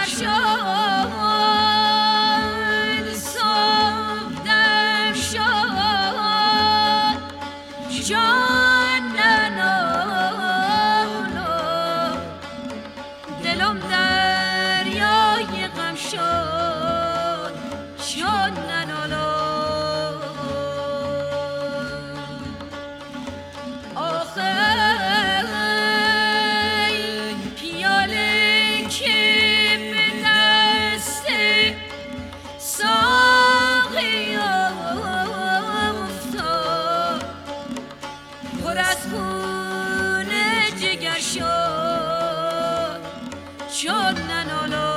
شد صبح شد جانانو دلم دریای غم شد ننالو آخه پیاله که به دست ساقی افتاد پر از خون جگر شد چون ننالو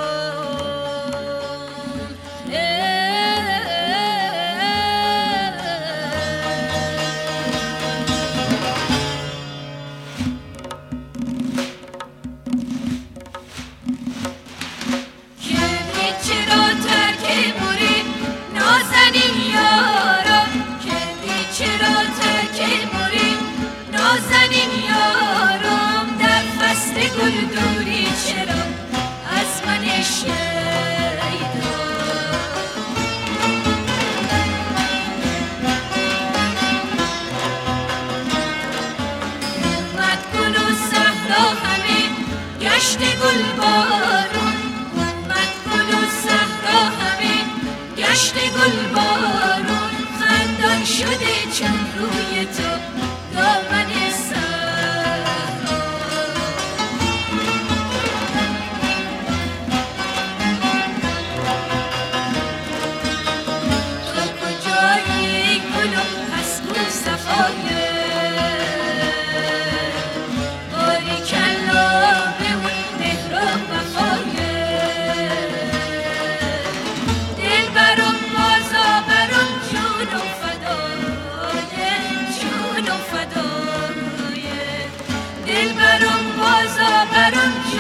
نازنین یارم در فصل گل دوری چرا از من شیدا اومد گل و صحرا همه گشت گل بارون اومد گل و صحرا همه گشت گل بارون خندان شده چند روی تو دامن صحرا تو کجایی گلم از کو صفایه باریکلا به اون مهر و وفایه دلبرم بازا برم جون و فدایه جون و فدایه دلبرم بازا برم